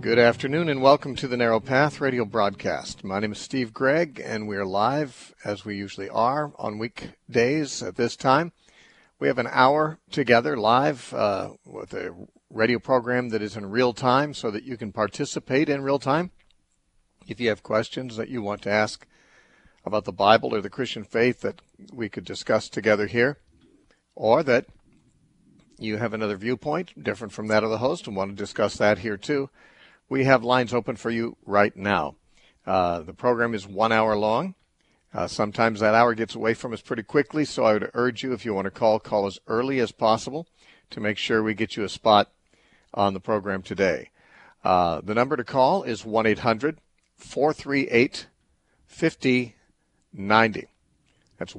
Good afternoon and welcome to the Narrow Path radio broadcast. My name is Steve Gregg and we are live, as we usually are, on weekdays at this time. We have an hour together live with a radio program that is in real time so that you can participate in real time. If you have questions that you want to ask about the Bible or the Christian faith that we could discuss together here, or that you have another viewpoint different from that of the host and want to discuss that here too, we have lines open for you right now. The program is 1 hour long. Sometimes that hour gets away from us pretty quickly, so I would urge you, if you want to call as early as possible to make sure we get you a spot on the program today. The number to call is 1-800-438-5090. That's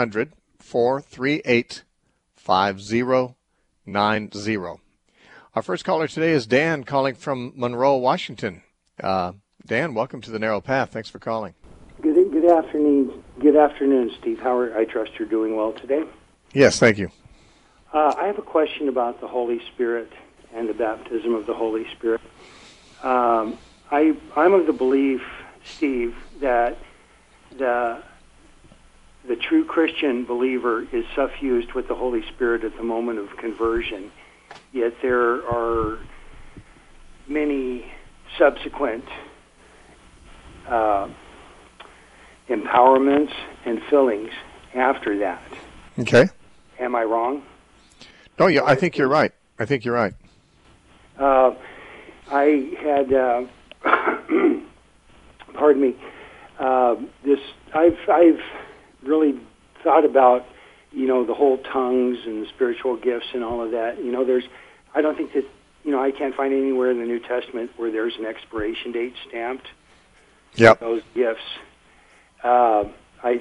1-800-438-5090. Our first caller today is Dan, calling from Monroe, Washington. Dan, welcome to the Narrow Path. Thanks for calling. Good afternoon. Good afternoon, Steve. I trust you're doing well today. Yes, thank you. I have a question about the Holy Spirit and the baptism of the Holy Spirit. I'm of the belief, Steve, that the true Christian believer is suffused with the Holy Spirit at the moment of conversion. Yet there are many subsequent empowerments and fillings after that. Okay. Am I wrong? No, yeah, I think you're right. I had, pardon me, I've really thought about, the whole tongues and the spiritual gifts and all of that. I don't think that, I can't find anywhere in the New Testament where there's an expiration date stamped. Yep. Those gifts. I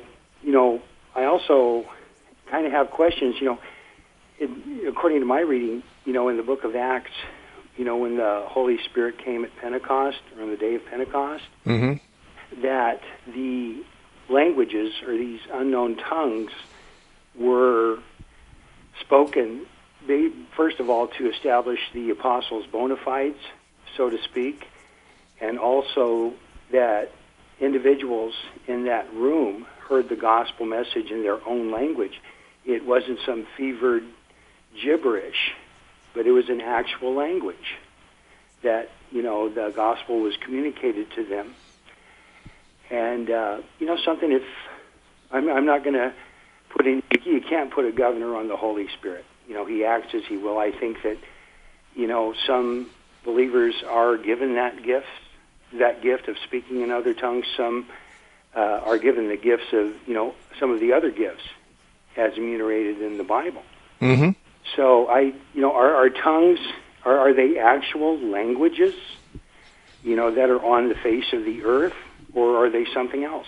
also kind of have questions, according to my reading, in the book of Acts, when the Holy Spirit came at Pentecost, or on the day of Pentecost, that the languages, or these unknown tongues, were spoken, first of all, to establish the apostles' bona fides, so to speak, and also that individuals in that room heard the gospel message in their own language. It wasn't some fevered gibberish, but it was an actual language that, the gospel was communicated to them. And, something, if I'm not going to put in, you can't put a governor on the Holy Spirit. He acts as he will. I think that, some believers are given that gift of speaking in other tongues. Some are given the gifts of, some of the other gifts as enumerated in the Bible. Mm-hmm. So are tongues, are they actual languages, that are on the face of the earth, or are they something else?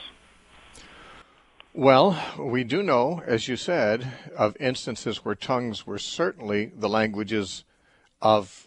Well, we do know, as you said, of instances where tongues were certainly the languages of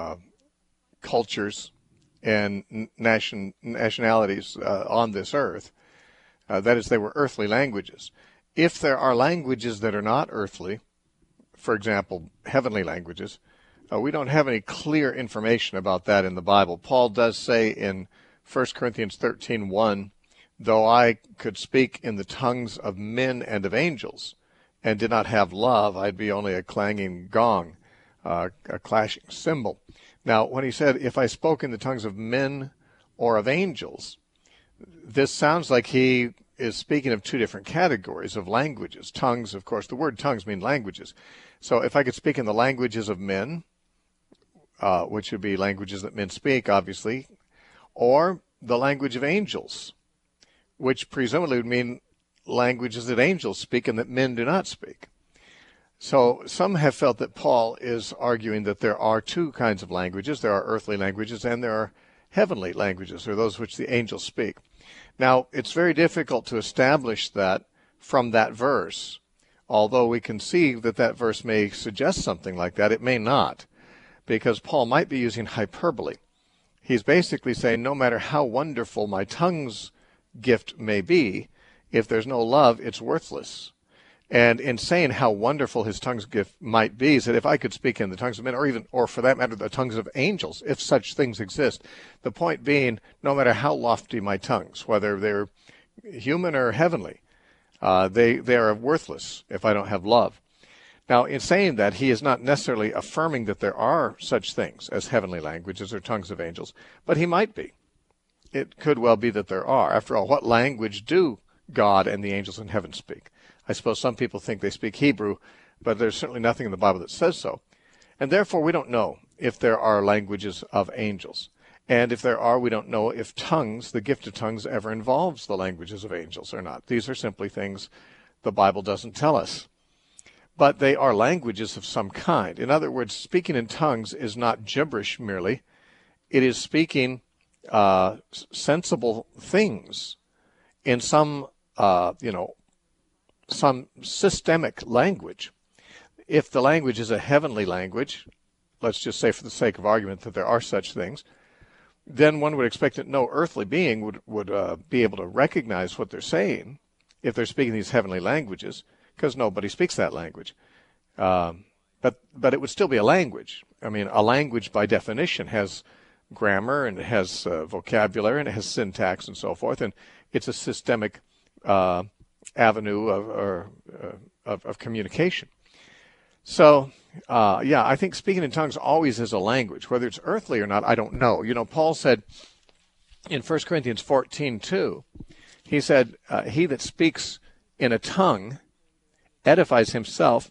cultures and nationalities on this earth. That is, they were earthly languages. If there are languages that are not earthly, for example, heavenly languages, we don't have any clear information about that in the Bible. Paul does say in 1 Corinthians 13:1, though I could speak in the tongues of men and of angels, and did not have love, I'd be only a clanging gong, a clashing cymbal. Now, when he said, if I spoke in the tongues of men or of angels, this sounds like he is speaking of two different categories of languages. Tongues, of course, the word tongues mean languages. So if I could speak in the languages of men, which would be languages that men speak, obviously, or the language of angels, which presumably would mean languages that angels speak and that men do not speak. So some have felt that Paul is arguing that there are two kinds of languages. There are earthly languages and there are heavenly languages, or those which the angels speak. Now, it's very difficult to establish that from that verse. Although we can see that that verse may suggest something like that, it may not, because Paul might be using hyperbole. He's basically saying, no matter how wonderful my tongue's gift may be, if there's no love, it's worthless. And in saying how wonderful his tongues gift might be, he said, if I could speak in the tongues of men, or for that matter, the tongues of angels, if such things exist. The point being, no matter how lofty my tongues, whether they're human or heavenly, they are worthless if I don't have love. Now, in saying that, he is not necessarily affirming that there are such things as heavenly languages or tongues of angels, but he might be. It could well be that there are. After all, what language do God and the angels in heaven speak? I suppose some people think they speak Hebrew, but there's certainly nothing in the Bible that says so. And therefore, we don't know if there are languages of angels. And if there are, we don't know if tongues, the gift of tongues, ever involves the languages of angels or not. These are simply things the Bible doesn't tell us. But they are languages of some kind. In other words, speaking in tongues is not gibberish merely. It is speaking sensible things in some systemic language. If the language is a heavenly language, let's just say for the sake of argument that there are such things, then one would expect that no earthly being would be able to recognize what they're saying if they're speaking these heavenly languages, because nobody speaks that language. But it would still be a language. I mean, a language by definition has grammar and it has vocabulary and it has syntax and so forth, and it's a systemic avenue of communication. So, I think speaking in tongues always is a language. Whether it's earthly or not, I don't know. You know, Paul said in 1 Corinthians 14:2, he said, he that speaks in a tongue edifies himself.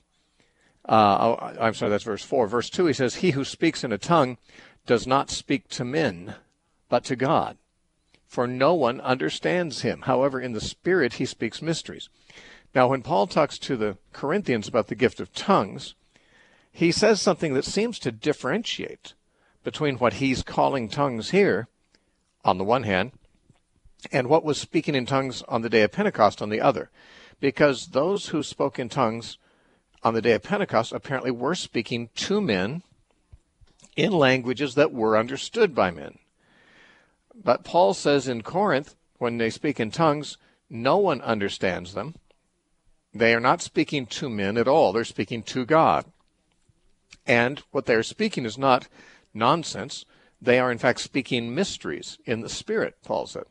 I'm sorry, that's verse 4. Verse 2, he says, he who speaks in a tongue does not speak to men, but to God. For no one understands him. However, in the Spirit he speaks mysteries. Now, when Paul talks to the Corinthians about the gift of tongues, he says something that seems to differentiate between what he's calling tongues here, on the one hand, and what was speaking in tongues on the day of Pentecost on the other. Because those who spoke in tongues on the day of Pentecost apparently were speaking to men in languages that were understood by men. But Paul says in Corinth, when they speak in tongues, no one understands them. They are not speaking to men at all. They're speaking to God. And what they're speaking is not nonsense. They are, in fact, speaking mysteries in the Spirit, Paul said.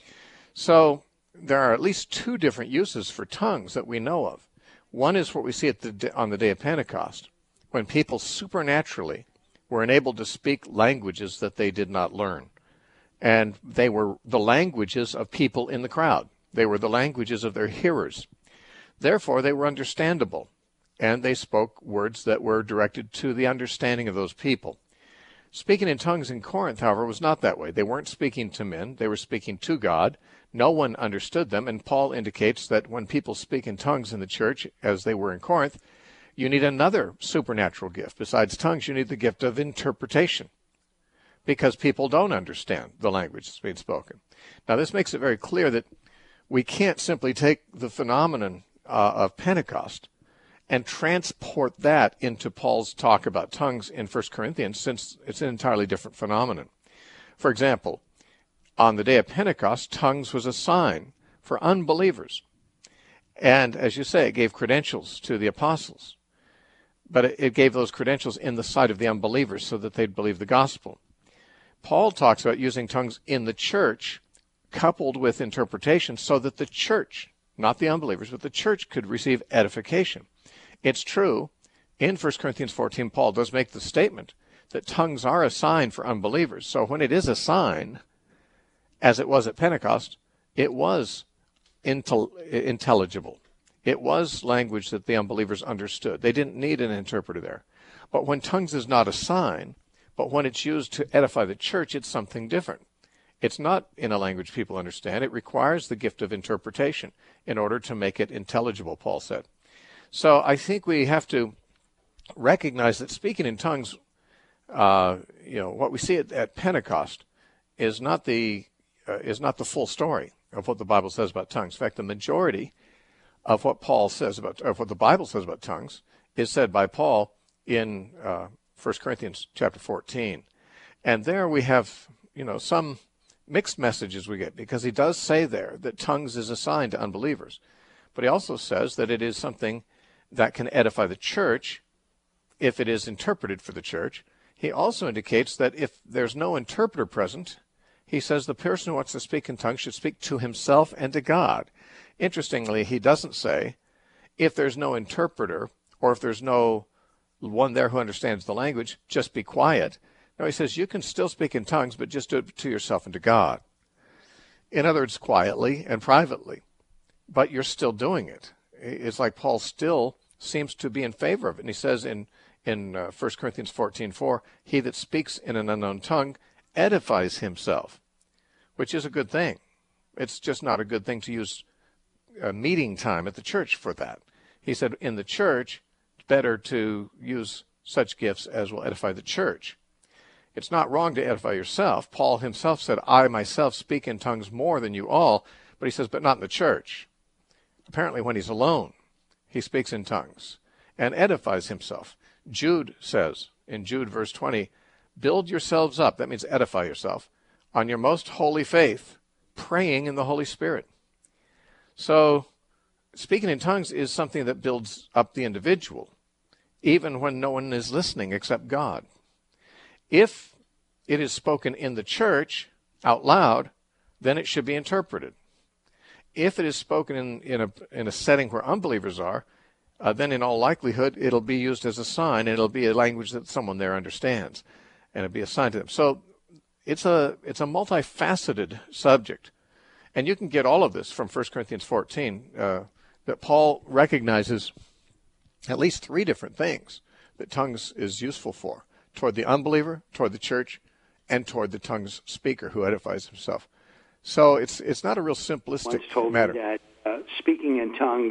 So there are at least two different uses for tongues that we know of. One is what we see on the day of Pentecost, when people supernaturally were enabled to speak languages that they did not learn. And they were the languages of people in the crowd. They were the languages of their hearers. Therefore, they were understandable, and they spoke words that were directed to the understanding of those people. Speaking in tongues in Corinth, however, was not that way. They weren't speaking to men. They were speaking to God. No one understood them, and Paul indicates that when people speak in tongues in the church, as they were in Corinth, you need another supernatural gift. Besides tongues, you need the gift of interpretation, because people don't understand the language that's being spoken. Now, this makes it very clear that we can't simply take the phenomenon of Pentecost and transport that into Paul's talk about tongues in 1 Corinthians, since it's an entirely different phenomenon. For example, on the day of Pentecost, tongues was a sign for unbelievers. And as you say, it gave credentials to the apostles. But it gave those credentials in the sight of the unbelievers so that they'd believe the gospel. Paul talks about using tongues in the church coupled with interpretation so that the church, not the unbelievers, but the church could receive edification. It's true, in 1 Corinthians 14, Paul does make the statement that tongues are a sign for unbelievers. So when it is a sign, as it was at Pentecost, it was intelligible. It was language that the unbelievers understood. They didn't need an interpreter there. But when tongues is not a sign, but when it's used to edify the church, it's something different. It's not in a language people understand. It requires the gift of interpretation in order to make it intelligible, Paul said. So I think we have to recognize that speaking in tongues, what we see at Pentecost is not the full story of what the Bible says about tongues. In fact, the majority of what the Bible says about tongues is said by Paul in 1 Corinthians chapter 14. And there we have, some mixed messages we get, because he does say there that tongues is a sign to unbelievers. But he also says that it is something that can edify the church if it is interpreted for the church. He also indicates that if there's no interpreter present, he says the person who wants to speak in tongues should speak to himself and to God. Interestingly, he doesn't say if there's no interpreter or if there's no one there who understands the language, just be quiet. No, he says you can still speak in tongues, but just do it to yourself and to God. In other words, quietly and privately. But you're still doing it. It's like Paul still seems to be in favor of it. And he says in 1 Corinthians 14:4, he that speaks in an unknown tongue edifies himself, which is a good thing. It's just not a good thing to use meeting time at the church for that. He said in the church, it's better to use such gifts as will edify the church. It's not wrong to edify yourself. Paul himself said, I myself speak in tongues more than you all, but he says, but not in the church. Apparently when he's alone, he speaks in tongues and edifies himself. Jude says in Jude verse 20, build yourselves up, that means edify yourself, on your most holy faith, praying in the Holy Spirit. So speaking in tongues is something that builds up the individual, even when no one is listening except God. If it is spoken in the church out loud, then it should be interpreted. If it is spoken in a setting where unbelievers are, then in all likelihood it'll be used as a sign, and it'll be a language that someone there understands, and it'll be a sign to them. So it's a multifaceted subject, and you can get all of this from 1 Corinthians 14, that Paul recognizes at least three different things that tongues is useful for: toward the unbeliever, toward the church, and toward the tongues speaker who edifies himself. So it's not a real simplistic once told matter. Me that speaking in tongues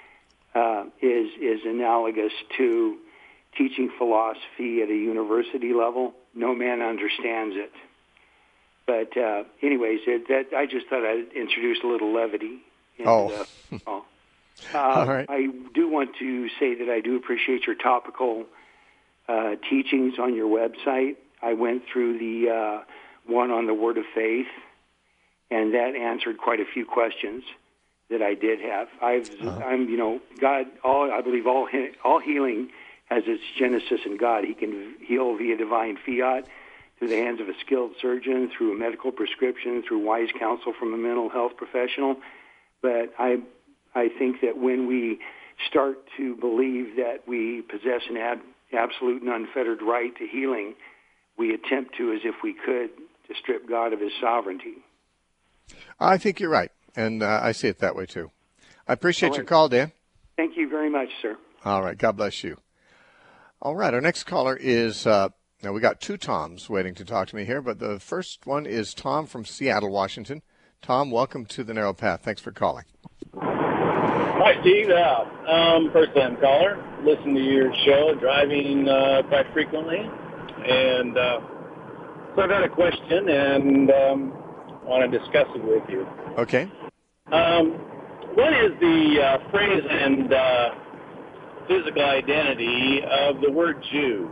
is analogous to teaching philosophy at a university level. No man understands it. But anyways, I just thought I'd introduce a little levity. All right. I do want to say that I do appreciate your topical teachings on your website. I went through the one on the Word of Faith, and that answered quite a few questions that I did have. God. I believe all healing has its genesis in God. He can heal via divine fiat, through the hands of a skilled surgeon, through a medical prescription, through wise counsel from a mental health professional. But I think that when we start to believe that we possess an absolute and unfettered right to healing, we attempt to, as if we could, to strip God of his sovereignty. I think you're right, and I see it that way too. I appreciate your call, Dan. Thank you very much, sir. All right, God bless you. All right, our next caller is, now we got two Toms waiting to talk to me here, but the first one is Tom from Seattle, Washington. Tom, welcome to the Narrow Path. Thanks for calling. Hi, Steve. First-time caller. Listen to your show, driving quite frequently. And so I've got a question and want to discuss it with you. Okay. What is the phrase and physical identity of the word Jews?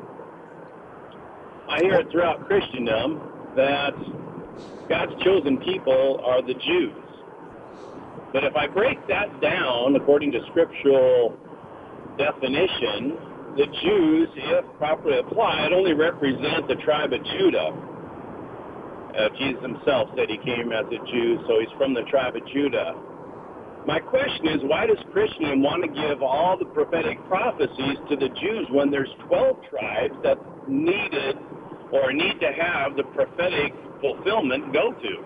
I hear it throughout Christendom that God's chosen people are the Jews. But if I break that down according to scriptural definition, the Jews, if properly applied, only represent the tribe of Judah. Jesus himself said he came as a Jew, so he's from the tribe of Judah. My question is, why does Christendom want to give all the prophetic prophecies to the Jews when there's 12 tribes that needed or need to have the prophetic fulfillment go to?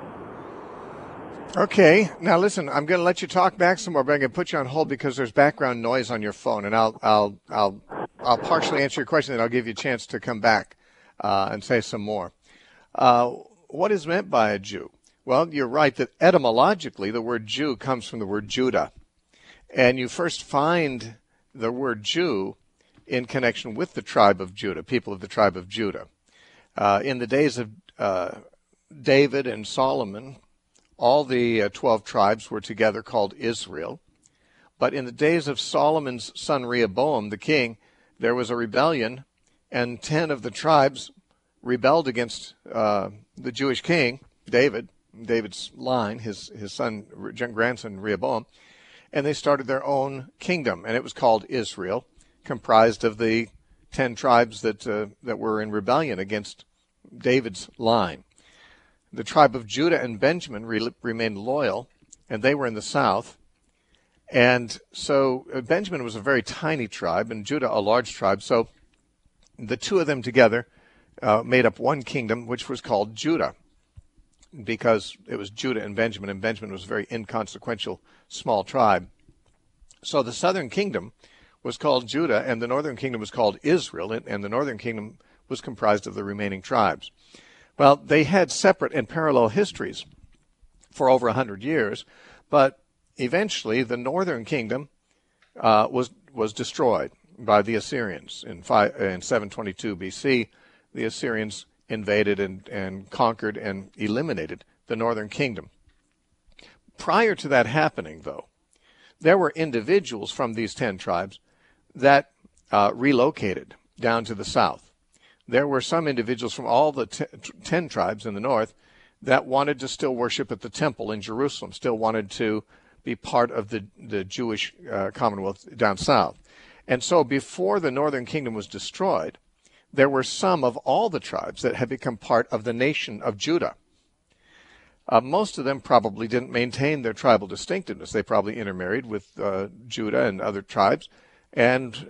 Okay, now listen, I'm going to let you talk back some more, but I'm going to put you on hold because there's background noise on your phone, and I'll partially answer your question, and I'll give you a chance to come back and say some more. What is meant by a Jew? Well, you're right that etymologically the word Jew comes from the word Judah, and you first find the word Jew in connection with the tribe of Judah, people of the tribe of Judah. In the days of David and Solomon, all the 12 tribes were together called Israel. But in the days of Solomon's son Rehoboam, the king, there was a rebellion, and 10 of the tribes rebelled against the Jewish king, David's line, his son, grandson Rehoboam. and they started their own kingdom, and it was called Israel, comprised of the 10 tribes that were in rebellion against David's line. The tribe of Judah and Benjamin remained loyal, and they were in the south. And so Benjamin was a very tiny tribe, and Judah a large tribe. So the two of them together made up one kingdom, which was called Judah, because it was Judah and Benjamin was a very inconsequential small tribe. So the southern kingdom was called Judah, and the northern kingdom was called Israel, and the northern kingdom was comprised of the remaining tribes. Well, they had separate and parallel histories for over 100 years, but eventually the northern kingdom was destroyed by the Assyrians. In 722 BC, the Assyrians invaded and conquered and eliminated the northern kingdom. Prior to that happening, though, there were individuals from these 10 tribes that relocated down to the south. There were some individuals from all the 10 tribes in the north that wanted to still worship at the temple in Jerusalem, still wanted to be part of the Jewish commonwealth down south. And so before the northern kingdom was destroyed, there were some of all the tribes that had become part of the nation of Judah. Most of them probably didn't maintain their tribal distinctiveness. They probably intermarried with Judah and other tribes. And,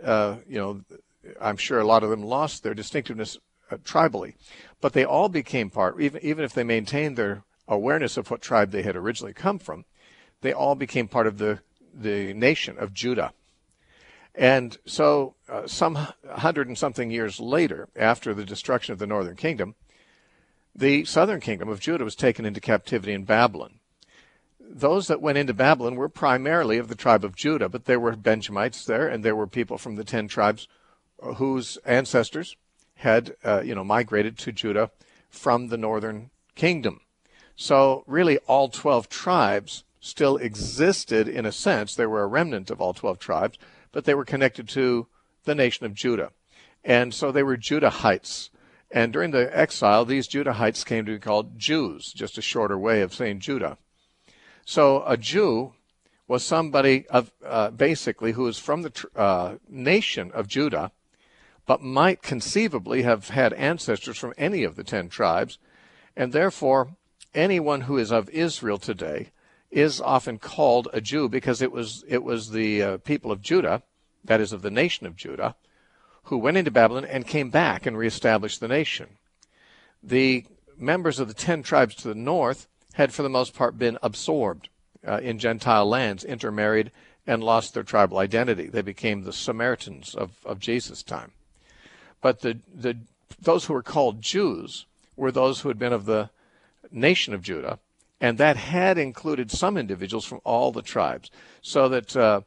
I'm sure a lot of them lost their distinctiveness tribally. But they all became part, even if they maintained their awareness of what tribe they had originally come from, they all became part of the nation of Judah. And so some 100 and something years later, after the destruction of the northern kingdom, the southern kingdom of Judah was taken into captivity in Babylon. Those that went into Babylon were primarily of the tribe of Judah, but there were Benjamites there, and there were people from the 10 tribes whose ancestors had migrated to Judah from the northern kingdom. So really all 12 tribes still existed in a sense. They were a remnant of all 12 tribes, but they were connected to the nation of Judah. And so they were Judahites. And during the exile, these Judahites came to be called Jews, just a shorter way of saying Judah. So a Jew was somebody of basically who was from the nation of Judah, but might conceivably have had ancestors from any of the 10 tribes. And therefore, anyone who is of Israel today is often called a Jew because it was the people of Judah, that is of the nation of Judah, who went into Babylon and came back and reestablished the nation. The members of the 10 tribes to the north had for the most part been absorbed in Gentile lands, intermarried, and lost their tribal identity. They became the Samaritans of Jesus' time. But those who were called Jews were those who had been of the nation of Judah, and that had included some individuals from all the tribes, so that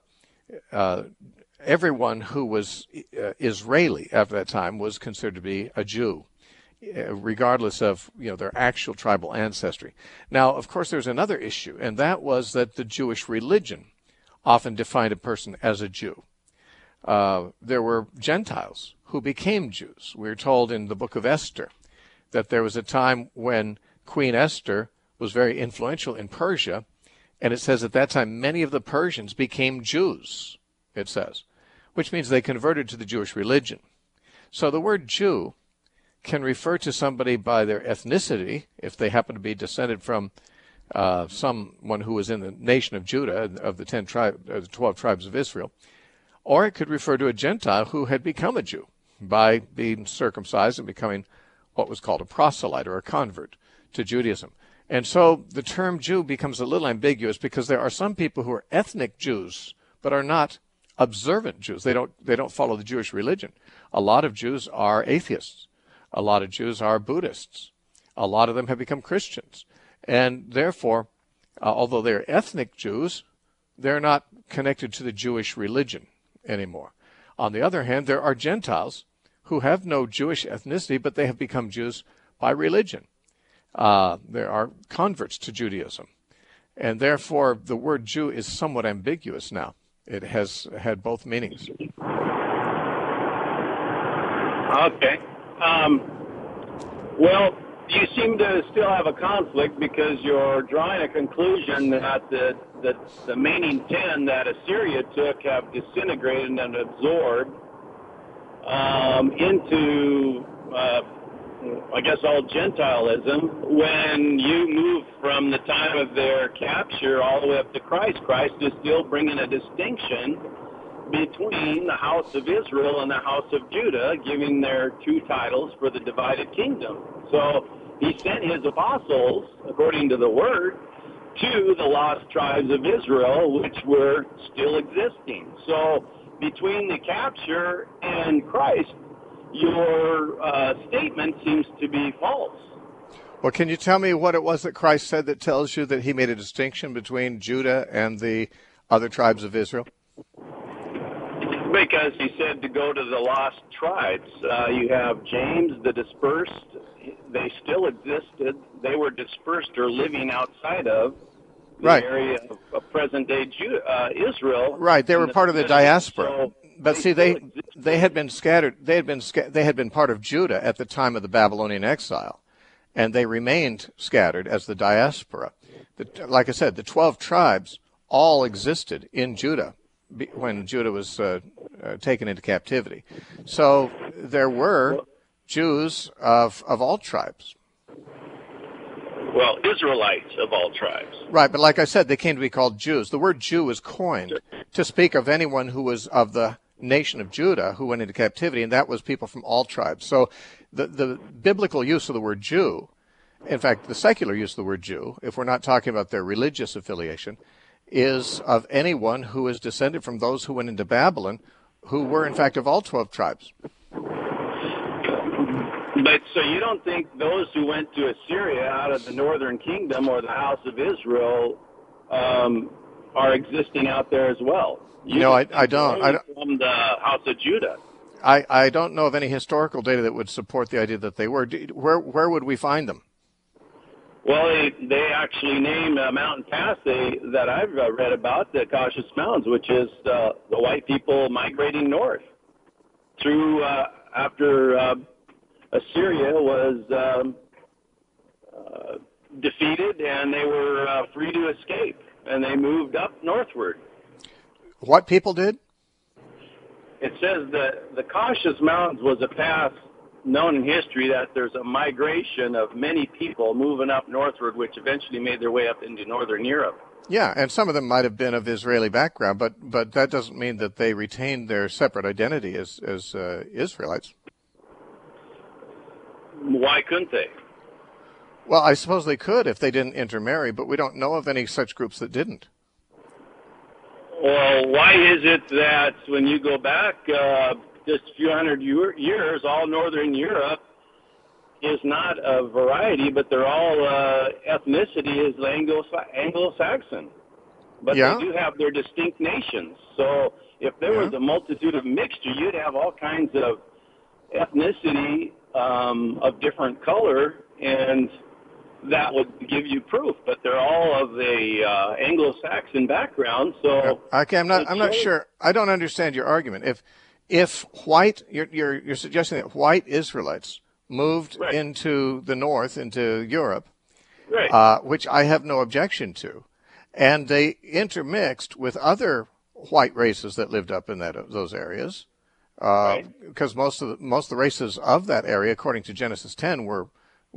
everyone who was Israeli after that time was considered to be a Jew, regardless of their actual tribal ancestry. Now, of course, there's another issue, and that was that the Jewish religion often defined a person as a Jew. There were Gentiles who became Jews. We're told in the book of Esther that there was a time when Queen Esther was very influential in Persia, and it says at that time many of the Persians became Jews, it says, which means they converted to the Jewish religion. So the word Jew can refer to somebody by their ethnicity, if they happen to be descended from someone who was in the nation of Judah, of the 12 tribes of Israel, or it could refer to a Gentile who had become a Jew by being circumcised and becoming what was called a proselyte or a convert to Judaism. And so the term Jew becomes a little ambiguous because there are some people who are ethnic Jews but are not observant Jews. They don't follow the Jewish religion. A lot of Jews are atheists. A lot of Jews are Buddhists. A lot of them have become Christians. And therefore, although they're ethnic Jews, they're not connected to the Jewish religion anymore. On the other hand, there are Gentiles who have no Jewish ethnicity, but they have become Jews by religion. There are converts to Judaism. And therefore, the word Jew is somewhat ambiguous now. It has had both meanings. Okay. Well, You seem to still have a conflict because you're drawing a conclusion that the remaining 10 that Assyria took have disintegrated and absorbed into, I guess, all Gentilism. When you move from the time of their capture all the way up to Christ, Christ is still bringing a distinction between the house of Israel and the house of Judah, giving their two titles for the divided kingdom. So he sent his apostles, according to the word, to the lost tribes of Israel, which were still existing. So between the capture and Christ, your statement seems to be false. Well, can you tell me what it was that Christ said that tells you that he made a distinction between Judah and the other tribes of Israel? Because he said to go to the lost tribes. You have James, the dispersed. They still existed. They were dispersed or living outside of the area of present-day Israel. Right, they were part of the diaspora. So but see, they had been scattered. They had been part of Judah at the time of the Babylonian exile, and they remained scattered as the diaspora. Like I said, the 12 tribes all existed in Judah when Judah was taken into captivity. So there were Jews of all tribes. Well, Israelites of all tribes. Right, but like I said, they came to be called Jews. The word Jew was coined to speak of anyone who was of the nation of Judah who went into captivity, and that was people from all tribes. So the biblical use of the word Jew, in fact, the secular use of the word Jew, if we're not talking about their religious affiliation, is of anyone who is descended from those who went into Babylon, who were, in fact, of all 12 tribes. But so you don't think those who went to Assyria out of the northern kingdom or the house of Israel are existing out there as well? No, I don't. From the house of Judah. I don't know of any historical data that would support the idea that they were. Where would we find them? Well, they actually named a mountain pass that I've read about, the Cautious Mountains, which is the white people migrating north through after Assyria was defeated and they were free to escape, and they moved up northward. What people did? It says that the Cautious Mountains was a path known in history that there's a migration of many people moving up northward, which eventually made their way up into northern Europe. Yeah, and some of them might have been of Israeli background, but that doesn't mean that they retained their separate identity as Israelites. Why couldn't they? Well, I suppose they could if they didn't intermarry, but we don't know of any such groups that didn't. Well, why is it that when you go back just a few hundred years, all northern Europe is not a variety, but they're all ethnicity is Anglo-Saxon. But they do have their distinct nations. So if there was a multitude of mixture, you'd have all kinds of ethnicity of different color, and that would give you proof. But they're all of the Anglo-Saxon background. So okay, I'm not sure. I don't understand your argument. If white, you're suggesting that white Israelites moved into the north, into Europe, which I have no objection to, and they intermixed with other white races that lived up in those areas, because most of the races of that area, according to Genesis 10, were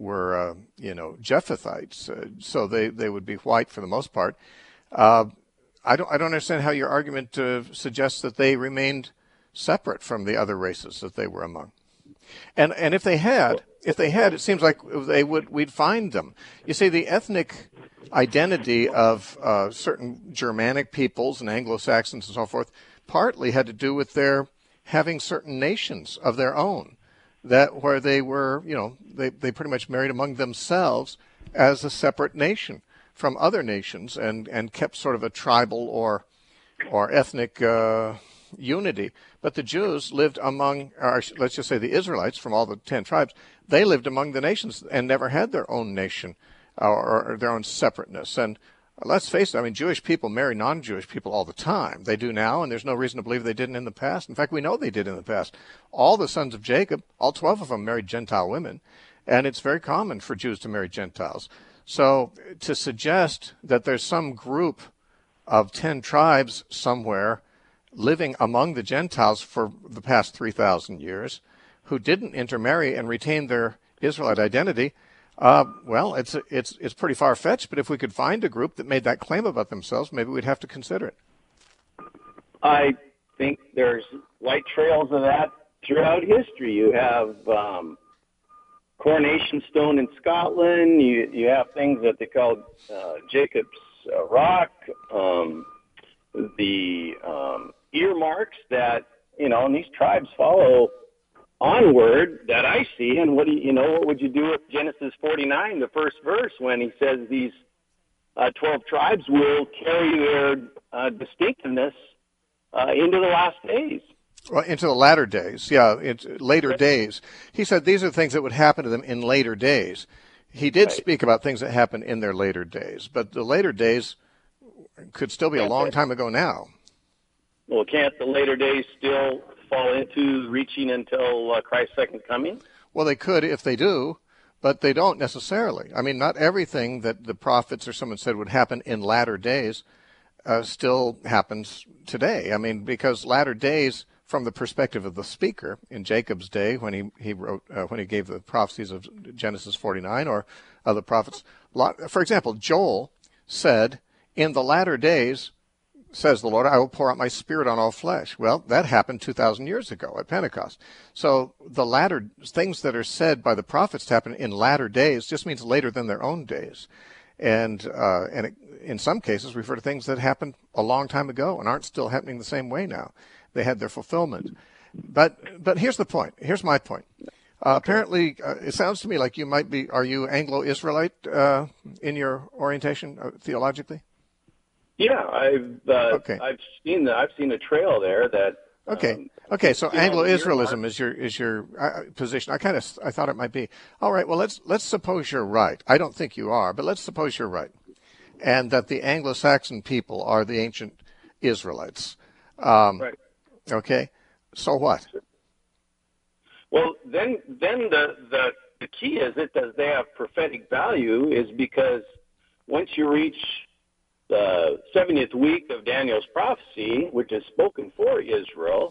Japhethites, so they would be white for the most part. I don't understand how your argument suggests that they remained separate from the other races that they were among. And if they had, it seems like we'd find them. You see, the ethnic identity of certain Germanic peoples and Anglo-Saxons and so forth partly had to do with their having certain nations of their own, where they were, they pretty much married among themselves as a separate nation from other nations and kept sort of a tribal or ethnic unity. But the Jews lived among, or let's just say the Israelites from all the 10 tribes, they lived among the nations and never had their own nation or their own separateness. And let's face it, I mean, Jewish people marry non-Jewish people all the time. They do now, and there's no reason to believe they didn't in the past. In fact, we know they did in the past. All the sons of Jacob, all 12 of them married Gentile women. and it's very common for Jews to marry Gentiles. So to suggest that there's some group of 10 tribes somewhere living among the Gentiles for the past 3,000 years who didn't intermarry and retain their Israelite identity, well, it's pretty far-fetched, but if we could find a group that made that claim about themselves, maybe we'd have to consider it. I think there's white trails of that throughout history. You have Coronation Stone in Scotland. You have things that they call Jacob's Rock, the earmarks that, and these tribes follow onward that I see. And what would you do with Genesis 49, the first verse, when he says these 12 tribes will carry their distinctiveness into the last days? Well, into the latter days, yeah, into later days. He said these are things that would happen to them in later days. He did speak about things that happened in their later days, but the later days could still be a long time ago now. Well, can't the later days still fall into reaching until Christ's second coming? Well, they could if they do, but they don't necessarily. I mean, not everything that the prophets or someone said would happen in latter days still happens today. I mean, because latter days, from the perspective of the speaker in Jacob's day, when he wrote, when he gave the prophecies of Genesis 49 or other prophets, for example, Joel said, "In the latter days, says the Lord, I will pour out my Spirit on all flesh." Well, that happened 2,000 years ago at Pentecost. So the latter things that are said by the prophets to happen in latter days just means later than their own days, and in some cases refer to things that happened a long time ago and aren't still happening the same way now. They had their fulfillment. But here's the point. Here's my point. Apparently, it sounds to me like you might be. Are you Anglo-Israelite in your orientation theologically? Yeah, I've seen a trail there that. Okay. So Anglo-Israelism is your position. I thought it might be. All right. Well, let's suppose you're right. I don't think you are, but let's suppose you're right, and that the Anglo-Saxon people are the ancient Israelites. Right. Okay. So what? Well, then the key is does they have prophetic value? Is because once you reach the 70th week of Daniel's prophecy, which is spoken for Israel,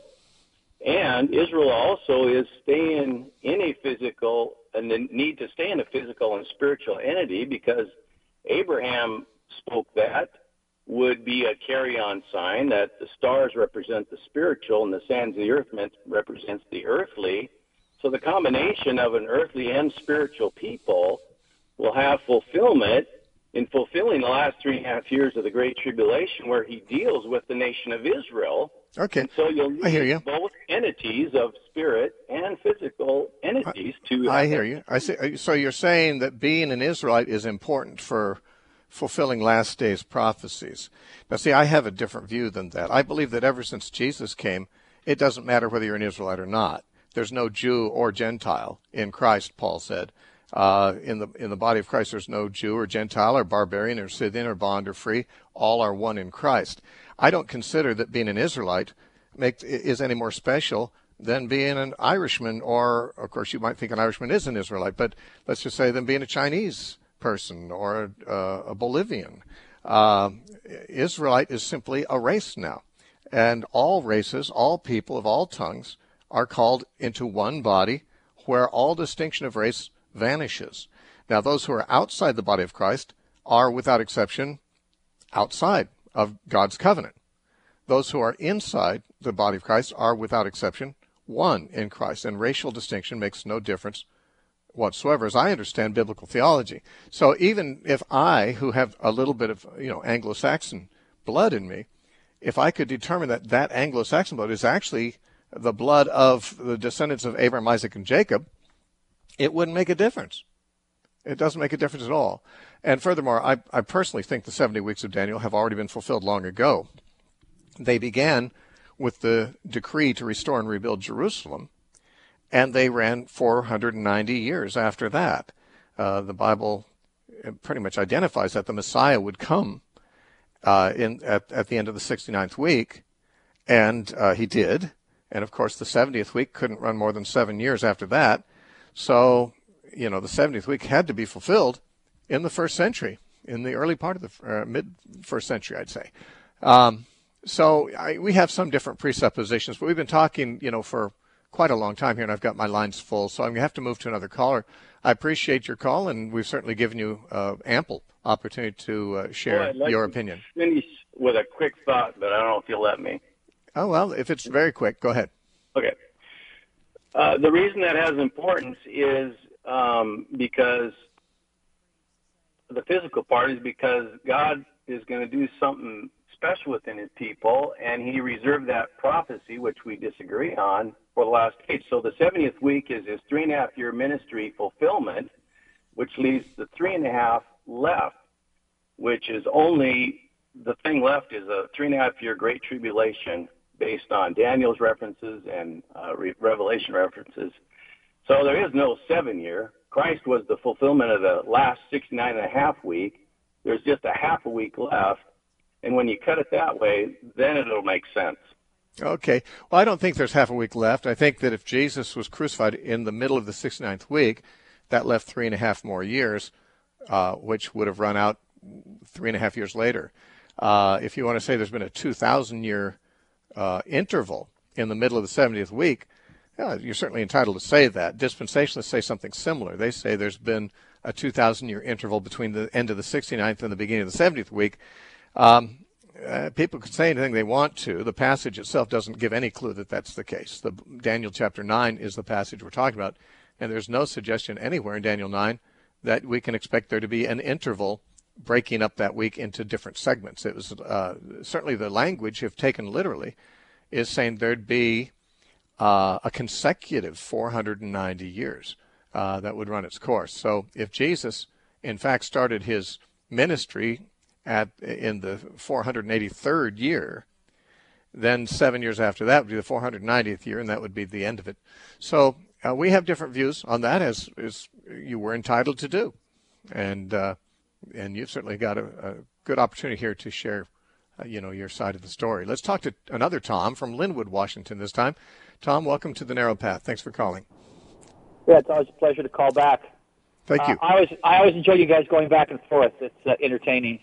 and Israel also is staying in a physical, and the need to stay in a physical and spiritual entity, because Abraham spoke that would be a carry-on sign that the stars represent the spiritual and the sands of the earth represents the earthly. So the combination of an earthly and spiritual people will have fulfillment in fulfilling the last 3.5 years of the Great Tribulation, where he deals with the nation of Israel. Okay. And so you'll I hear you. need both entities of spirit and physical entities to. I hear you. I see. So you're saying that being an Israelite is important for fulfilling last days prophecies. Now, see, I have a different view than that. I believe that ever since Jesus came, it doesn't matter whether you're an Israelite or not. There's no Jew or Gentile in Christ, Paul said. In the body of Christ, there's no Jew or Gentile or barbarian or Scythian or bond or free. All are one in Christ. I don't consider that being an Israelite is any more special than being an Irishman, or, of course, you might think an Irishman is an Israelite, but let's just say than being a Chinese person or a Bolivian. Israelite is simply a race now. And all races, all people of all tongues are called into one body where all distinction of race vanishes. Now, those who are outside the body of Christ are, without exception, outside of God's covenant. Those who are inside the body of Christ are, without exception, one in Christ. And racial distinction makes no difference whatsoever, as I understand biblical theology. So even if I, who have a little bit of Anglo-Saxon blood in me, if I could determine that that Anglo-Saxon blood is actually the blood of the descendants of Abraham, Isaac, and Jacob, it wouldn't make a difference. It doesn't make a difference at all. And furthermore, I personally think the 70 weeks of Daniel have already been fulfilled long ago. They began with the decree to restore and rebuild Jerusalem, and they ran 490 years after that. The Bible pretty much identifies that the Messiah would come at the end of the 69th week, and he did. And, of course, the 70th week couldn't run more than 7 years after that. So the 70th week had to be fulfilled in the first century, in the early part of the mid-first century, I'd say. So we have some different presuppositions, but we've been talking, for quite a long time here, and I've got my lines full, so I'm going to have to move to another caller. I appreciate your call, and we've certainly given you ample opportunity to share your opinion. Finish with a quick thought, but I don't know if you'll let me. Oh, well, if it's very quick, go ahead. Okay. The reason that has importance is because the physical part is because God is going to do something special within his people, and he reserved that prophecy, which we disagree on, for the last age. So the 70th week is his 3.5-year ministry fulfillment, which leaves the 3.5 left, which is only the thing left is a 3.5-year great tribulation based on Daniel's references and Revelation references. So there is no 7-year. Christ was the fulfillment of the last 69.5 week. There's just a half a week left. And when you cut it that way, then it'll make sense. Okay. Well, I don't think there's half a week left. I think that if Jesus was crucified in the middle of the 69th week, that left 3.5 more years, which would have run out 3.5 years later. If you want to say there's been a 2,000-year interval in the middle of the 70th week, you're certainly entitled to say that. Dispensationalists say something similar. They say there's been a 2,000-year interval between the end of the 69th and the beginning of the 70th week. People can say anything they want to. The passage itself doesn't give any clue that that's the case. Daniel chapter 9 is the passage we're talking about, and there's no suggestion anywhere in Daniel 9 that we can expect there to be an interval breaking up that week into different segments. It was certainly the language, if taken literally, is saying there'd be a consecutive 490 years that would run its course. So if Jesus, in fact, started his ministry in the 483rd year, then 7 years after that would be the 490th year, and that would be the end of it. So we have different views on that, as you were entitled to do. And you've certainly got a good opportunity here to share, your side of the story. Let's talk to another Tom from Linwood, Washington this time. Tom, welcome to The Narrow Path. Thanks for calling. Yeah, it's always a pleasure to call back. Thank you. I always enjoy you guys going back and forth. It's entertaining.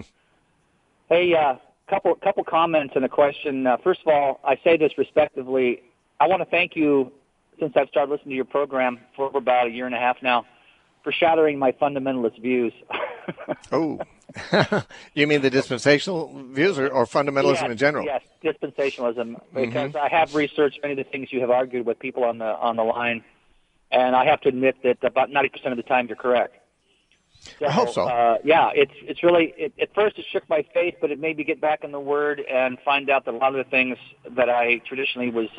Hey, couple comments and a question. First of all, I say this respectively. I want to thank you, since I've started listening to your program for about a year and a half now, for shattering my fundamentalist views. Oh, you mean the dispensational views or fundamentalism in general? Yes, dispensationalism, because I have researched many of the things you have argued with people on the line, and I have to admit that about 90% of the time you're correct. So, I hope so. It's really, at first it shook my faith, but it made me get back in the Word and find out that a lot of the things that I traditionally was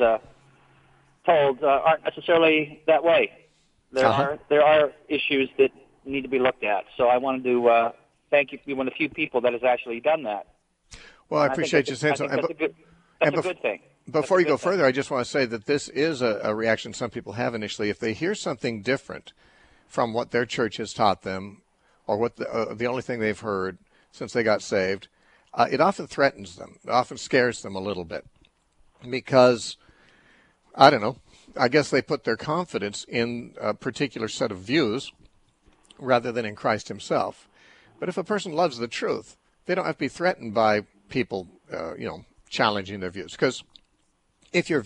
told aren't necessarily that way. There are issues that need to be looked at. So I wanted to thank you for being one of the few people that has actually done that. Well, I appreciate you saying so. That's a good thing. Before you go further, I just want to say that this is a reaction some people have initially. If they hear something different from what their church has taught them, or what the only thing they've heard since they got saved, it often threatens them. It often scares them a little bit because, I don't know, I guess they put their confidence in a particular set of views rather than in Christ himself. But if a person loves the truth, they don't have to be threatened by people, challenging their views. Because if the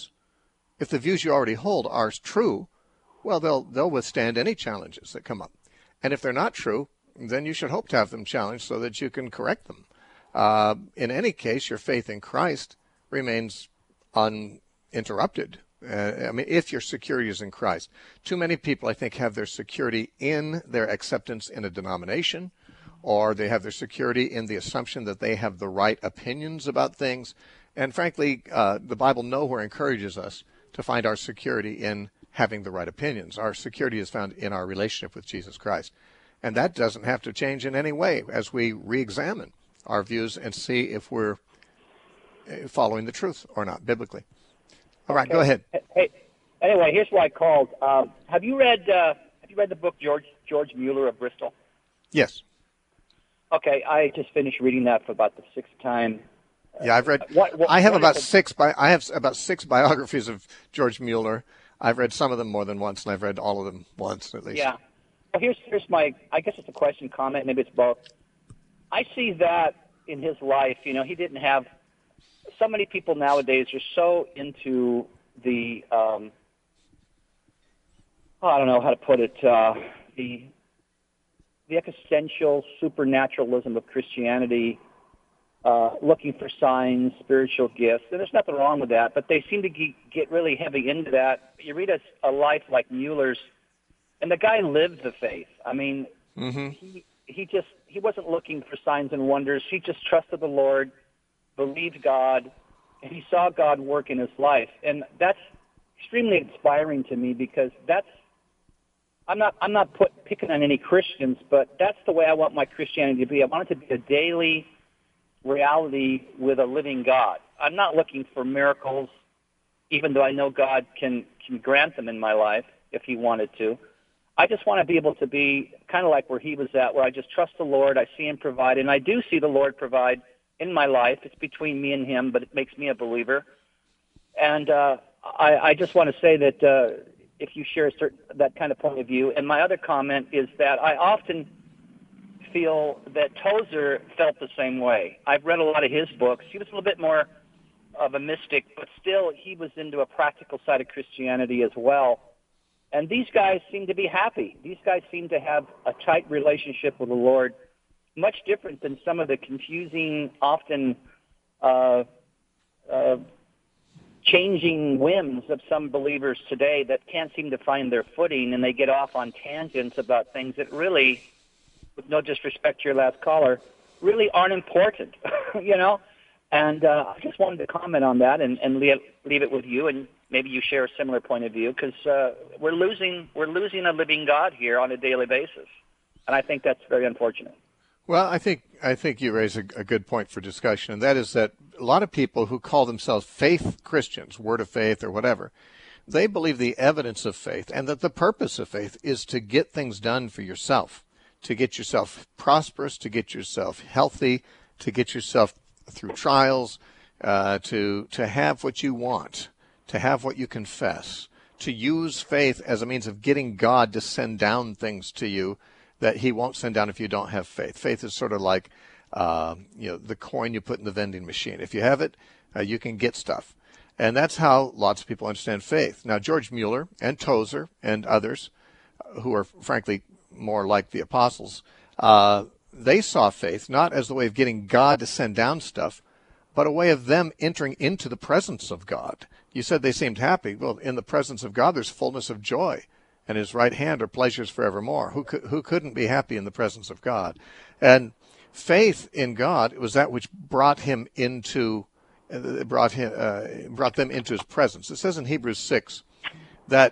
views you already hold are true, well, they'll withstand any challenges that come up. And if they're not true, then you should hope to have them challenged so that you can correct them. In any case, your faith in Christ remains uninterrupted. If your security is in Christ. Too many people, I think, have their security in their acceptance in a denomination, or they have their security in the assumption that they have the right opinions about things. And frankly, the Bible nowhere encourages us to find our security in having the right opinions. Our security is found in our relationship with Jesus Christ. And that doesn't have to change in any way as we re-examine our views and see if we're following the truth or not biblically. All right, go ahead. Hey, anyway, here's why I called. Have you read the book George Mueller of Bristol? Yes. Okay, I just finished reading that for about the sixth time. Yeah, I've read. I have about six biographies of George Mueller. I've read some of them more than once, and I've read all of them once at least. Yeah. Well, here's my, I guess it's a question, comment, maybe it's both. I see that in his life. You know, he didn't have, so many people nowadays are so into the, I don't know how to put it, the existential supernaturalism of Christianity, looking for signs, spiritual gifts. And there's nothing wrong with that, but they seem to get really heavy into that. You read a life like Mueller's, and the guy lived the faith. I mean, he wasn't looking for signs and wonders. He just trusted the Lord, believed God, and he saw God work in his life. And that's extremely inspiring to me, because I'm not picking on any Christians, but that's the way I want my Christianity to be. I want it to be a daily reality with a living God. I'm not looking for miracles, even though I know God can grant them in my life if he wanted to. I just want to be able to be kind of like where he was at, where I just trust the Lord, I see him provide, and I do see the Lord provide in my life. It's between me and him, but it makes me a believer. And I just want to say that if you share that kind of point of view. And my other comment is that I often feel that Tozer felt the same way. I've read a lot of his books. He was a little bit more of a mystic, but still he was into a practical side of Christianity as well. And these guys seem to be happy. These guys seem to have a tight relationship with the Lord, much different than some of the confusing, often changing whims of some believers today that can't seem to find their footing, and they get off on tangents about things that really, with no disrespect to your last caller, really aren't important, you know? And I just wanted to comment on that and leave it with you, and maybe you share a similar point of view, because we're losing a living God here on a daily basis, and I think that's very unfortunate. Well, I think you raise a good point for discussion, and that is that a lot of people who call themselves faith Christians, word of faith or whatever, they believe the evidence of faith and that the purpose of faith is to get things done for yourself, to get yourself prosperous, to get yourself healthy, to get yourself through trials, to have what you want, to have what you confess, to use faith as a means of getting God to send down things to you that he won't send down if you don't have faith. Faith is sort of like the coin you put in the vending machine. If you have it, you can get stuff. And that's how lots of people understand faith. Now, George Mueller and Tozer and others, who are frankly more like the apostles, they saw faith not as the way of getting God to send down stuff, but a way of them entering into the presence of God. You said they seemed happy. Well, in the presence of God, there's fullness of joy, and his right hand are pleasures forevermore. Who couldn't be happy in the presence of God? And faith in God was that which brought them into his presence. It says in Hebrews 6 that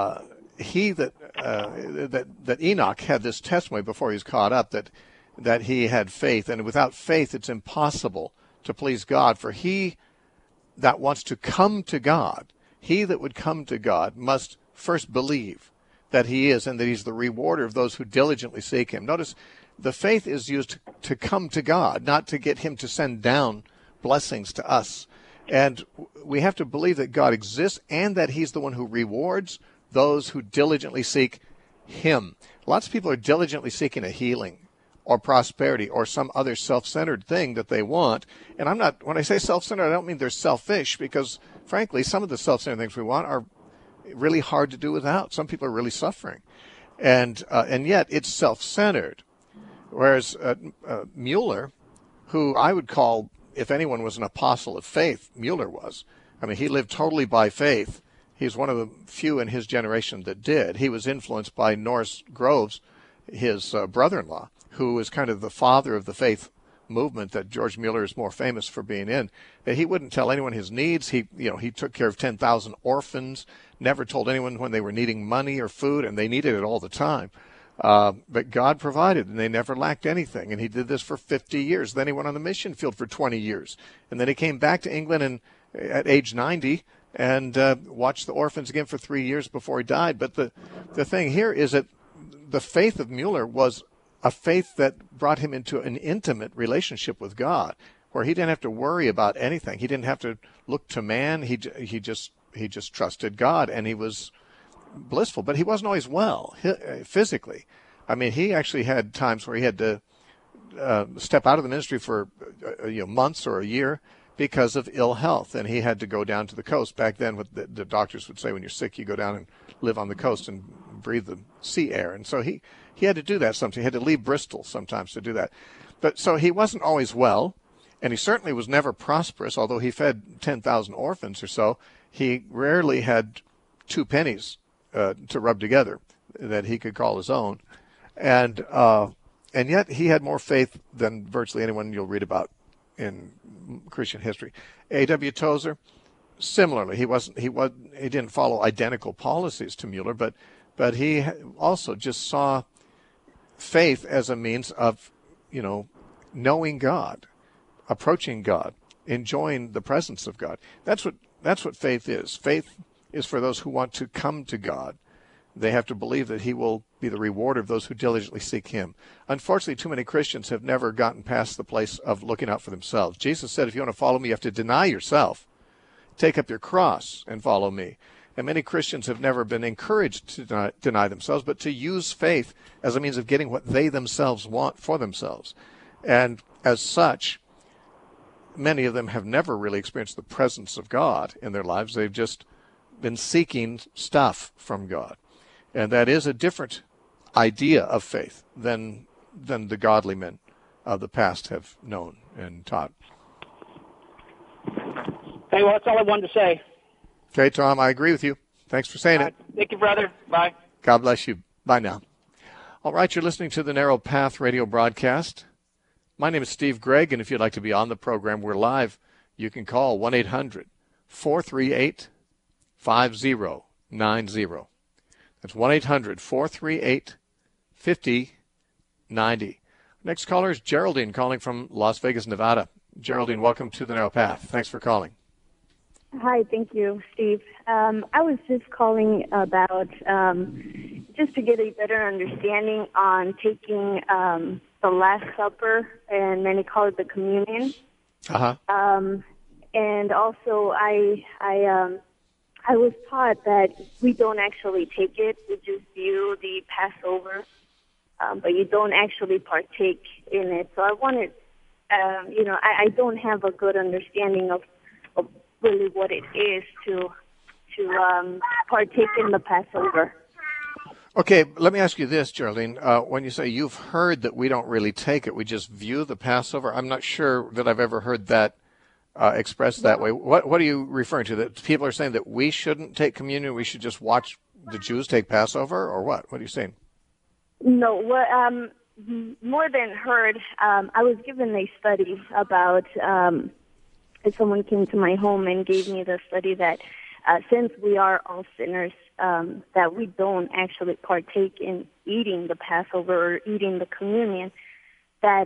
that Enoch had this testimony before he was caught up, that he had faith, and without faith it's impossible to please God. For he that wants to come to God, he that would come to God must first believe that he is, and that he's the rewarder of those who diligently seek him. Notice the faith is used to come to God, not to get him to send down blessings to us. And we have to believe that God exists and that he's the one who rewards those who diligently seek him. Lots of people are diligently seeking a healing or prosperity or some other self-centered thing that they want. And when I say self-centered, I don't mean they're selfish, because frankly, some of the self-centered things we want are really hard to do without. Some people are really suffering. And yet it's self-centered. Whereas Mueller, who I would call, if anyone was an apostle of faith, Mueller was. I mean, he lived totally by faith. He's one of the few in his generation that did. He was influenced by Norris Groves, his brother-in-law, who is kind of the father of the faith movement that George Mueller is more famous for being in. That he wouldn't tell anyone his needs. He took care of 10,000 orphans, never told anyone when they were needing money or food, and they needed it all the time. But God provided, and they never lacked anything. And he did this for 50 years. Then he went on the mission field for 20 years. And then he came back to England at age 90 and watched the orphans again for 3 years before he died. But the thing here is that the faith of Mueller was a faith that brought him into an intimate relationship with God, where he didn't have to worry about anything. He didn't have to look to man. He just he just trusted God, and he was blissful. But he wasn't always well physically. I mean, he actually had times where he had to step out of the ministry for months or a year because of ill health, and he had to go down to the coast. Back then, what the doctors would say, when you're sick, you go down and live on the coast and breathe the sea air. And so he had to do that sometimes. He had to leave Bristol sometimes to do that. But so he wasn't always well, and he certainly was never prosperous. Although he fed 10,000 orphans or so, he rarely had 2 pennies to rub together that he could call his own. And yet he had more faith than virtually anyone you'll read about in Christian history. A.W. Tozer, similarly, he didn't follow identical policies to Mueller, but he also just saw faith as a means of, knowing God, approaching God, enjoying the presence of God. That's what faith is. Faith is for those who want to come to God. They have to believe that he will be the rewarder of those who diligently seek him. Unfortunately, too many Christians have never gotten past the place of looking out for themselves. Jesus said, if you want to follow me, you have to deny yourself, take up your cross, and follow me. And many Christians have never been encouraged to deny themselves, but to use faith as a means of getting what they themselves want for themselves. And as such, many of them have never really experienced the presence of God in their lives. They've just been seeking stuff from God. And that is a different idea of faith than the godly men of the past have known and taught. Hey, well, that's all I wanted to say. Okay, Tom, I agree with you. Thanks for saying it. Thank you, brother. Bye. God bless you. Bye now. All right, you're listening to the Narrow Path radio broadcast. My name is Steve Gregg, and if you'd like to be on the program, we're live. You can call 1-800-438-5090. That's 1-800-438-5090. Next caller is Geraldine calling from Las Vegas, Nevada. Geraldine, welcome to the Narrow Path. Thanks for calling. Hi, thank you, Steve. I was just calling about just to get a better understanding on taking the Last Supper, and many call it the communion. Uh-huh. And also, I was taught that we don't actually take it. We just view the Passover, but you don't actually partake in it. So I wanted, I don't have a good understanding of really what it is to partake in the Passover. Okay, let me ask you this, Geraldine. When you say you've heard that we don't really take it, we just view the Passover, I'm not sure that I've ever heard that expressed that way. What are you referring to? That people are saying that we shouldn't take communion, we should just watch the Jews take Passover, or what? What are you saying? No, more than heard, I was given a study about, someone came to my home and gave me the study that since we are all sinners, that we don't actually partake in eating the Passover or eating the communion. And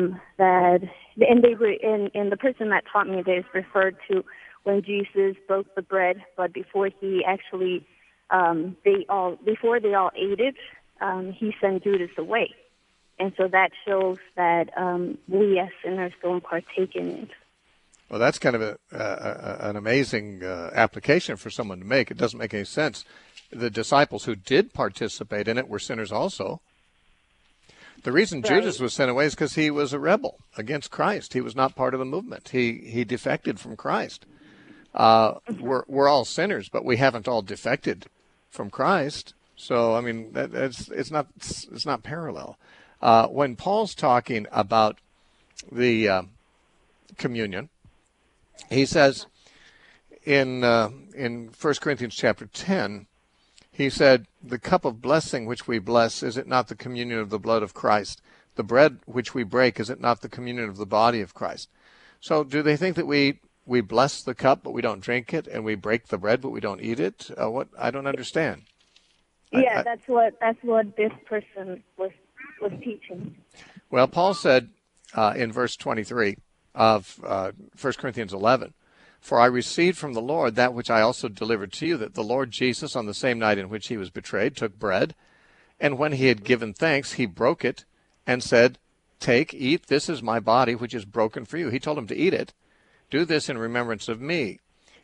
the person that taught me this referred to when Jesus broke the bread, but before he actually before they all ate it, he sent Judas away, and so that shows that we as sinners don't partake in it. Well, that's kind of an amazing application for someone to make. It doesn't make any sense. The disciples who did participate in it were sinners also. The reason Right. Judas was sent away is because he was a rebel against Christ. He was not part of the movement. He defected from Christ. We're all sinners, but we haven't all defected from Christ. So I mean, it's not parallel. When Paul's talking about the communion, he says in 1 Corinthians chapter 10, he said, the cup of blessing which we bless, is it not the communion of the blood of Christ? The bread which we break, is it not the communion of the body of Christ? So do they think that we bless the cup, but we don't drink it, and we break the bread, but we don't eat it? What? I don't understand. Yeah, that's what this person was teaching. Well, Paul said in verse 23 of 1 Corinthians 11, for I received from the Lord that which I also delivered to you, that the Lord Jesus, on the same night in which he was betrayed, took bread, and when he had given thanks, he broke it and said, take, eat, this is my body, which is broken for you. He told him to eat it. Do this in remembrance of me.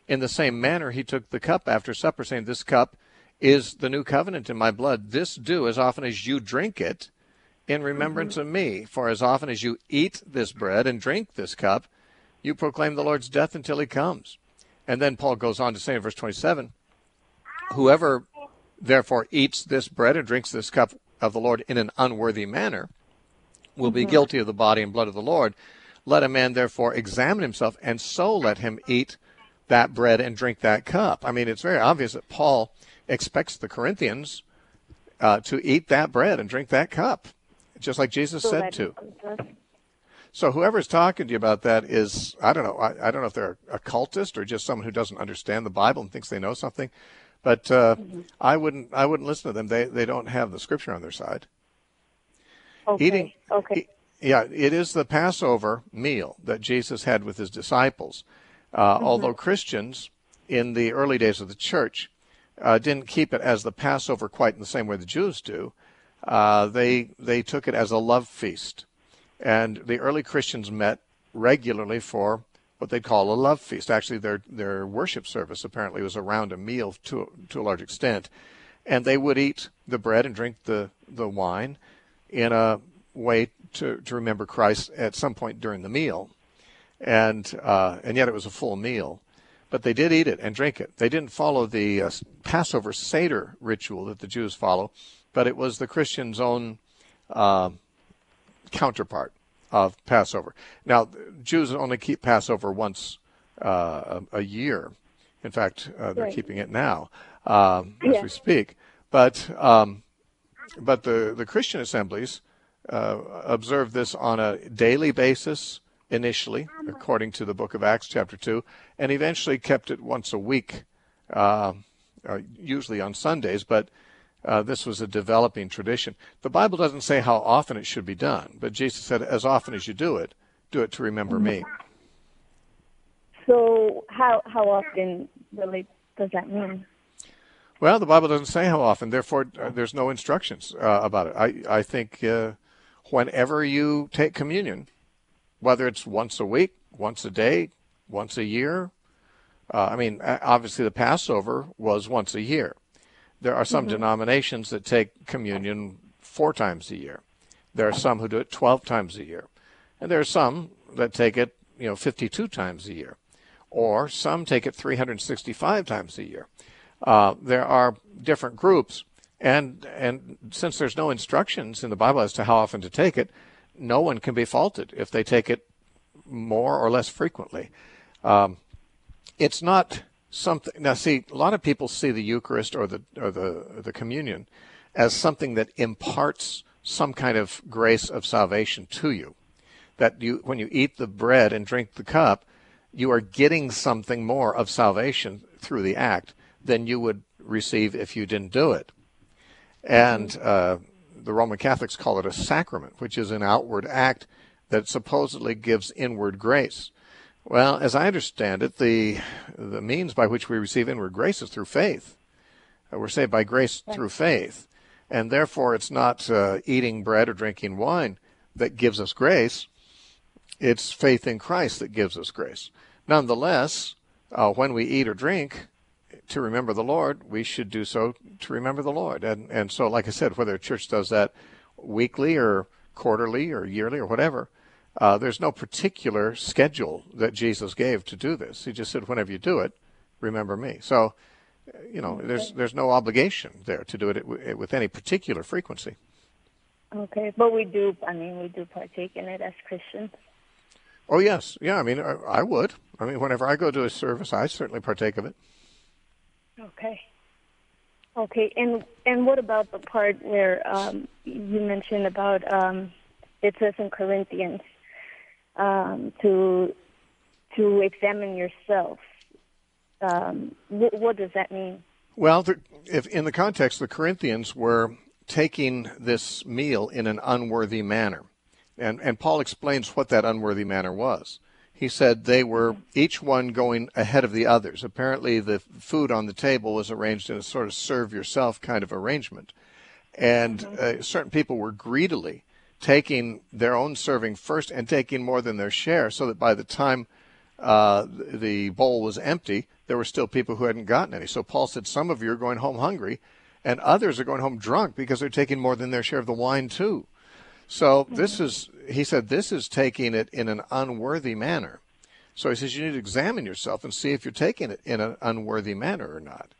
In the same manner, he took the cup after supper, saying, "This cup is the new covenant in my blood. This do as often as you drink it in remembrance of me. For as often as you eat this bread and drink this cup, you proclaim the Lord's death until he comes." And then Paul goes on to say in verse 27, "Whoever therefore eats this bread and drinks this cup of the Lord in an unworthy manner will be guilty of the body and blood of the Lord. Let a man therefore examine himself, and so let him eat that bread and drink that cup." I mean, it's very obvious that Paul expects the Corinthians to eat that bread and drink that cup, just like Jesus said to. So whoever's talking to you about that is, I don't know. I don't know if they're a cultist or just someone who doesn't understand the Bible and thinks they know something. But I wouldn't listen to them. They don't have the Scripture on their side. Okay. Yeah, it is the Passover meal that Jesus had with his disciples. Although Christians in the early days of the church didn't keep it as the Passover quite in the same way the Jews do, they took it as a love feast. And the early Christians met regularly for what they call a love feast. Actually, their worship service apparently was around a meal to a large extent. And they would eat the bread and drink the wine in a way to remember Christ at some point during the meal. And yet it was a full meal. But they did eat it and drink it. They didn't follow the Passover Seder ritual that the Jews follow, but it was the Christians' own counterpart of Passover. Now, Jews only keep Passover once a year. In fact, they're keeping it now as we speak. But the Christian assemblies observe this on a daily basis initially, according to the book of Acts chapter 2, and eventually kept it once a week, usually on Sundays, but this was a developing tradition. The Bible doesn't say how often it should be done, but Jesus said, as often as you do it to remember me. So how often really does that mean? Well, the Bible doesn't say how often, therefore there's no instructions about it. I think whenever you take communion, whether it's once a week, once a day, once a year, obviously the Passover was once a year. There are some denominations that take communion 4 times a year. There are some who do it 12 times a year. And there are some that take it, 52 times a year. Or some take it 365 times a year. There are different groups. And since there's no instructions in the Bible as to how often to take it, no one can be faulted if they take it more or less frequently. It's not something. Now, see, a lot of people see the Eucharist or the communion as something that imparts some kind of grace of salvation to you. That when you eat the bread and drink the cup, you are getting something more of salvation through the act than you would receive if you didn't do it. And the Roman Catholics call it a sacrament, which is an outward act that supposedly gives inward grace. Well, as I understand it, the means by which we receive inward grace is through faith. We're saved by grace through faith. And therefore, it's not eating bread or drinking wine that gives us grace. It's faith in Christ that gives us grace. Nonetheless, when we eat or drink to remember the Lord, we should do so to remember the Lord. And so, like I said, whether a church does that weekly or quarterly or yearly or whatever, there's no particular schedule that Jesus gave to do this. He just said, whenever you do it, remember me. So, there's no obligation there to do it with any particular frequency. Okay, but we do partake in it as Christians. Oh, yes. Yeah, I would. Whenever I go to a service, I certainly partake of it. Okay, and what about the part where you mentioned about it says in Corinthians to examine yourself? What does that mean? Well, if in the context, the Corinthians were taking this meal in an unworthy manner, and Paul explains what that unworthy manner was. He said they were each one going ahead of the others. Apparently the food on the table was arranged in a sort of serve yourself kind of arrangement. And certain people were greedily taking their own serving first and taking more than their share, so that by the time the bowl was empty, there were still people who hadn't gotten any. So Paul said, some of you are going home hungry, and others are going home drunk because they're taking more than their share of the wine too. So he said, this is taking it in an unworthy manner. So he says, you need to examine yourself and see if you're taking it in an unworthy manner or not.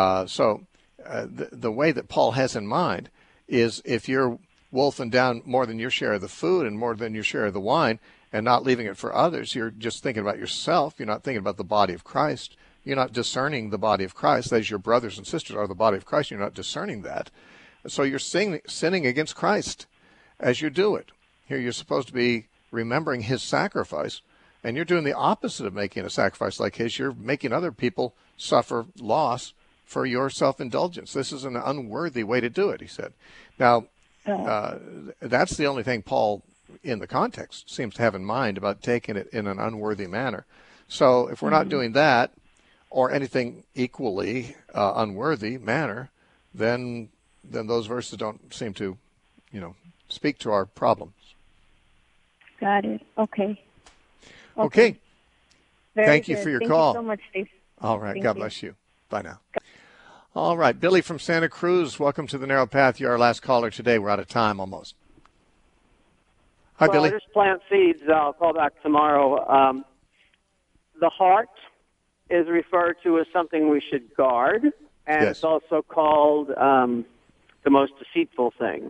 The way that Paul has in mind is if you're wolfing down more than your share of the food and more than your share of the wine and not leaving it for others, you're just thinking about yourself. You're not thinking about the body of Christ. You're not discerning the body of Christ. That is, your brothers and sisters are the body of Christ. You're not discerning that. So you're sinning against Christ as you do it. Here you're supposed to be remembering his sacrifice, and you're doing the opposite of making a sacrifice like his. You're making other people suffer loss for your self-indulgence. This is an unworthy way to do it, he said. Now, that's the only thing Paul, in the context, seems to have in mind about taking it in an unworthy manner. So if we're not doing that, or anything equally unworthy manner, then those verses don't seem to, speak to our problems. Got it. Okay. Okay. Thank you good. for your Thank call. Thank you so much, Steve. All right. Thank God you. bless you. Bye now. All right. Billy from Santa Cruz, welcome to the Narrow Path. You're our last caller today. We're out of time almost. Hi, Billy. Just plant seeds. I'll call back tomorrow. The heart is referred to as something we should guard, and Yes. it's also called the most deceitful thing.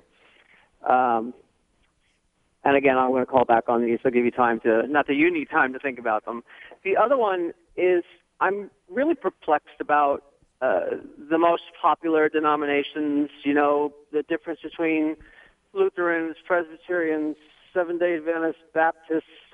And again, I'm going to call back on these. I'll give you time not that you need time to think about them. The other one is I'm really perplexed about the most popular denominations, the difference between Lutherans, Presbyterians, Seventh-day Adventists, Baptists.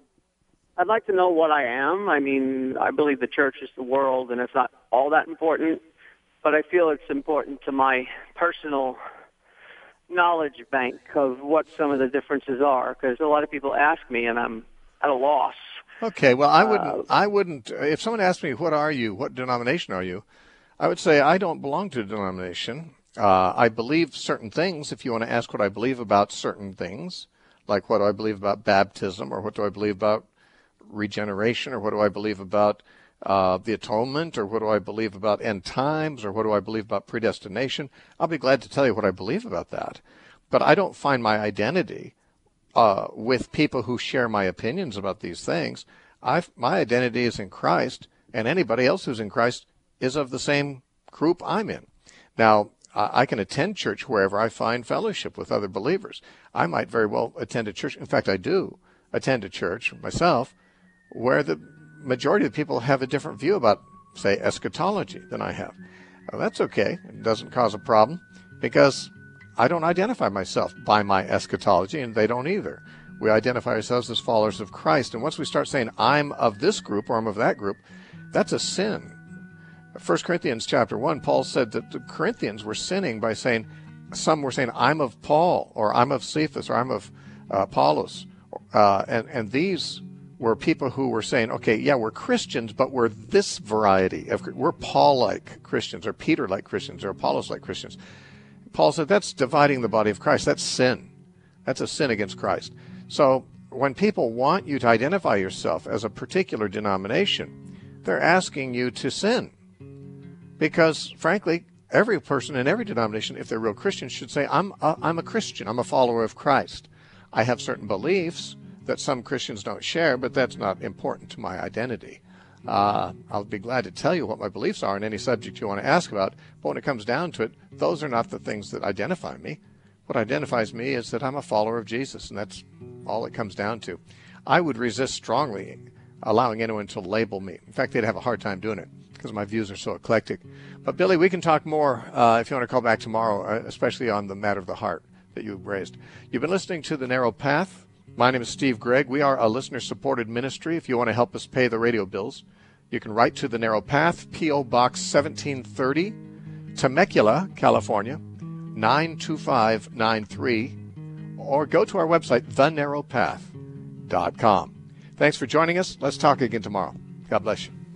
I'd like to know what I am. I mean, I believe the church is the world, and it's not all that important, but I feel it's important to my personal knowledge bank of what some of the differences are, because a lot of people ask me, and I'm at a loss. Okay, well, I wouldn't, if someone asked me, what are you, what denomination are you, I would say I don't belong to a denomination. I believe certain things. If you want to ask what I believe about certain things, like what do I believe about baptism, or what do I believe about regeneration, or what do I believe about the atonement, or what do I believe about end times, or what do I believe about predestination, I'll be glad to tell you what I believe about that. But I don't find my identity with people who share my opinions about these things. My identity is in Christ, and anybody else who's in Christ is of the same group I'm in. Now, I can attend church wherever I find fellowship with other believers. I might very well attend a church. In fact, I do attend a church myself where the majority of the people have a different view about, say, eschatology than I have. Well, that's okay. It doesn't cause a problem because I don't identify myself by my eschatology, and they don't either. We identify ourselves as followers of Christ. And once we start saying, I'm of this group or I'm of that group, that's a sin. 1 Corinthians chapter 1, Paul said that the Corinthians were sinning by saying, some were saying, I'm of Paul, or I'm of Cephas, or I'm of Apollos. And these were people who were saying, okay, yeah, we're Christians, but we're this variety we're Paul-like Christians, or Peter-like Christians, or Apollos-like Christians. Paul said that's dividing the body of Christ. That's sin. That's a sin against Christ. So when people want you to identify yourself as a particular denomination, they're asking you to sin. Because, frankly, every person in every denomination, if they're real Christians, should say, I'm a Christian. I'm a follower of Christ. I have certain beliefs that some Christians don't share, but that's not important to my identity. I'll be glad to tell you what my beliefs are in any subject you want to ask about, but when it comes down to it, those are not the things that identify me. What identifies me is that I'm a follower of Jesus, and that's all it comes down to. I would resist strongly allowing anyone to label me. In fact, they'd have a hard time doing it because my views are so eclectic. But, Billy, we can talk more if you want to call back tomorrow, especially on the matter of the heart that you raised. You've been listening to The Narrow Path. My name is Steve Gregg. We are a listener-supported ministry. If you want to help us pay the radio bills, you can write to The Narrow Path, P.O. Box 1730, Temecula, California, 92593, or go to our website, thenarrowpath.com. Thanks for joining us. Let's talk again tomorrow. God bless you.